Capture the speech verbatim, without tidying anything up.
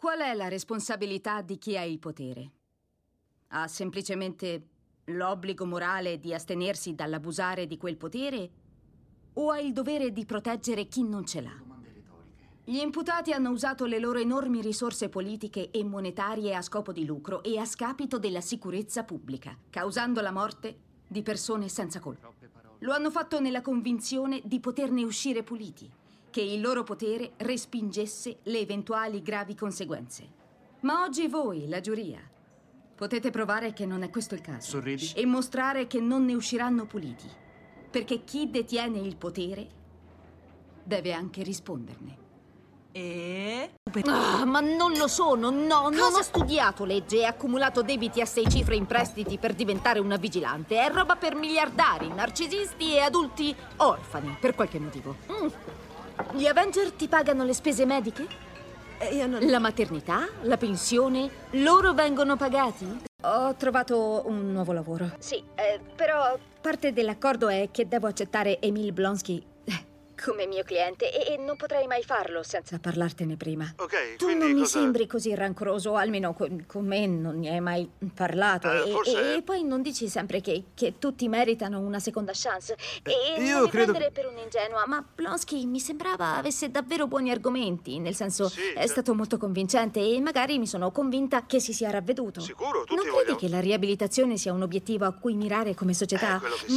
Qual è la responsabilità di chi ha il potere? Ha semplicemente l'obbligo morale di astenersi dall'abusare di quel potere o ha il dovere di proteggere chi non ce l'ha? Gli imputati hanno usato le loro enormi risorse politiche e monetarie a scopo di lucro e a scapito della sicurezza pubblica, causando la morte di persone senza colpa. Lo hanno fatto nella convinzione di poterne uscire puliti, che il loro potere respingesse le eventuali gravi conseguenze. Ma oggi voi, la giuria, potete provare che non è questo il caso. Sorridi. E mostrare che non ne usciranno puliti. Perché chi detiene il potere deve anche risponderne. E? Ah, ma non lo sono, no, non ho studiato legge e accumulato debiti a sei cifre in prestiti per diventare una vigilante. È roba per miliardari, narcisisti e adulti orfani, per qualche motivo. Mm. Gli Avenger ti pagano le spese mediche? E io non... La maternità? La pensione? Loro vengono pagati? Ho trovato un nuovo lavoro. Sì, eh, però parte dell'accordo è che devo accettare Emil Blonsky come mio cliente e, e non potrei mai farlo senza parlartene prima. Ok, tu quindi non mi cosa... sembri così rancoroso, almeno con, con me non ne hai mai parlato. Eh, e, forse... e, e poi non dici sempre che, che tutti meritano una seconda chance. E io non mi credo... prendere per un'ingenua, ma Blonsky mi sembrava avesse davvero buoni argomenti, nel senso Sì, è cioè... stato molto convincente e magari mi sono convinta che si sia ravveduto. Sicuro, tutti non credi vogliono... che la riabilitazione sia un obiettivo a cui mirare come società? Eh, quello che